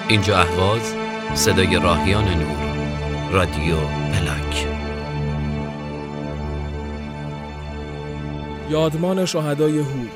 اینجا اهواز، صدای راهیان نور، رادیو پلاک. یادمان شهدای هور.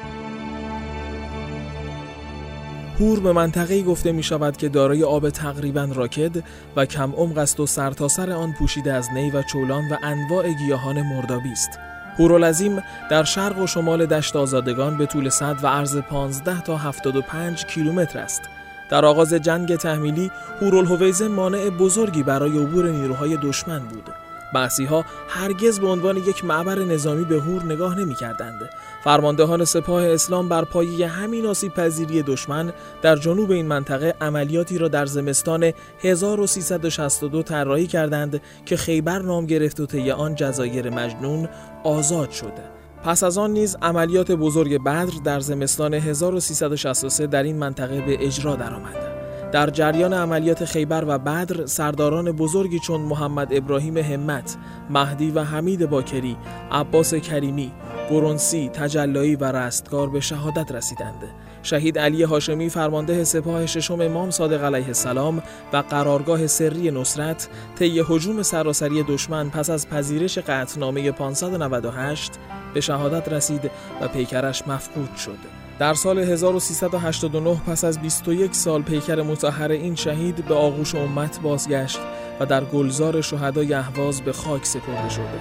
هور به منطقه‌ای گفته می شود که دارای آب تقریباً راکد و کم عمق است و سرتاسر آن پوشیده از نی و چولان و انواع گیاهان مردابی است. هورالعظیم در شرق و شمال دشت آزادگان به طول 100 و عرض 15 تا 75 کیلومتر است. در آغاز جنگ تحمیلی هورالهویزه مانع بزرگی برای عبور نیروهای دشمن بود. بعثی‌ها هرگز به عنوان یک معبر نظامی به هور نگاه نمی‌کردند. فرماندهان سپاه اسلام بر پایه همین آسیب‌پذیری دشمن در جنوب این منطقه عملیاتی را در زمستان 1362 طراحی کردند که خیبر نام گرفت و طی آن جزایر مجنون آزاد شد. پس از آن نیز عملیات بزرگ بدر در زمستان 1363 در این منطقه به اجرا درآمد. در جریان عملیات خیبر و بدر سرداران بزرگی چون محمد ابراهیم همت، مهدی و حمید باکری، عباس کریمی، برونسی، تجلایی و رستگار به شهادت رسیدند. شهید علی هاشمی فرمانده سپاه ششم امام صادق علیه السلام و قرارگاه سری نصرت طی هجوم سراسری دشمن پس از پذیرش قطعنامه 598 به شهادت رسید و پیکرش مفقود شد. در سال 1389 پس از 21 سال پیکر مطهر این شهید به آغوش امت بازگشت و در گلزار شهدای اهواز به خاک سپرده شد.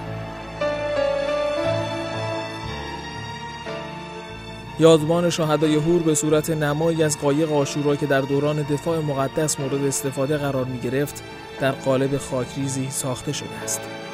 یادمان شهدای هور به صورت نمایی از قایق عاشورا که در دوران دفاع مقدس مورد استفاده قرار می گرفت در قالب خاکریزی ساخته شده است.